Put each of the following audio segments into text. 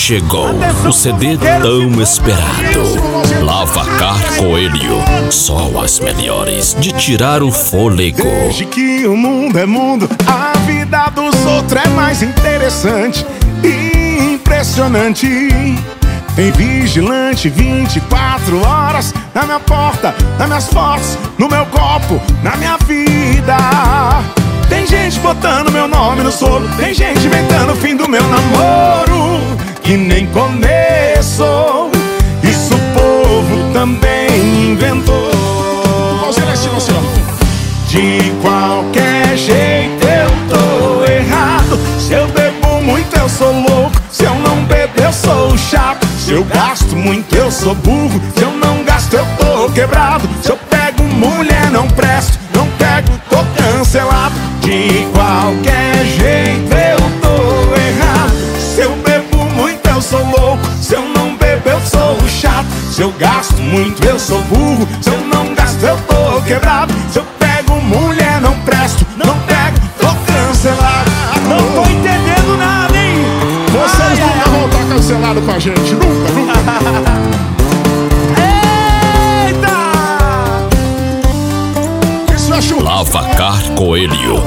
Chegou o CD tão esperado. Lavacar Coelho, só as melhores de tirar o fôlego. Desde que o mundo é mundo, a vida dos outros é mais interessante e impressionante. Tem vigilante 24 horas na minha porta, nas minhas fotos, no meu copo, na minha vida. Tem gente botando meu nome no solo, tem gente inventando o fim do meu namoro, que nem começou. Isso o povo também inventou. De qualquer jeito eu tô errado. Se eu bebo muito eu sou louco, se eu não bebo eu sou chato. Se eu gasto muito eu sou burro, se eu não gasto eu tô quebrado. Se eu pego mulher não presto, não pego tô cancelado. De qualquer jeito eu tô errado. Se eu bebo muito eu sou louco, se eu não bebo eu sou chato. Se eu gasto muito eu sou burro, se eu não gasto eu tô quebrado. Se eu pego mulher não presto, não pego tô cancelado. Não tô entendendo nada, hein? Vocês nunca vão estar cancelados com a gente, nunca. Eita! Isso é chuva. Lavacar Coelho.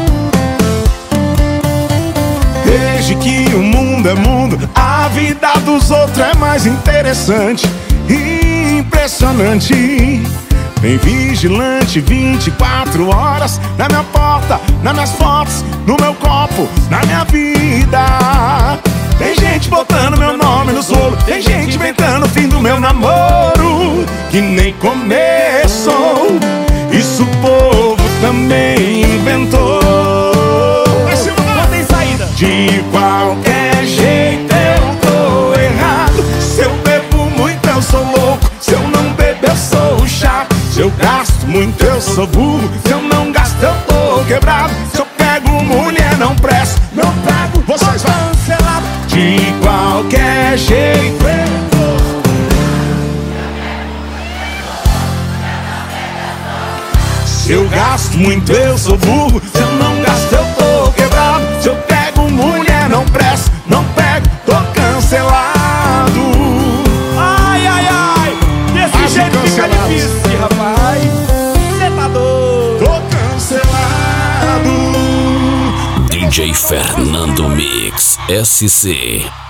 Desde que o mundo é mundo, a vida dos outros é mais interessante e impressionante. Tem vigilante 24 horas na minha porta, nas minhas fotos, no meu copo, na minha vida. Tem gente botando meu nome no solo, tem gente inventando o fim do meu namoro, que nem começou. Isso o povo também inventou. Não tem saída. De qualquer jeito eu tô errado. Se eu bebo muito eu sou louco, se eu não bebo eu sou chato. Se eu gasto muito eu sou burro, se eu não gasto eu tô quebrado. Se eu pego mulher não presto, não pego, vocês vão cancelado. De qualquer jeito eu tô. Se eu gasto muito eu sou burro, se eu não gasto eu tô quebrado. Se eu pego mulher não presto, não pego, tô cancelado. Ai, ai, ai! Desse jeito fica difícil, rapaz. Cê tá doido. Tô cancelado. DJ Fernando Mix SC.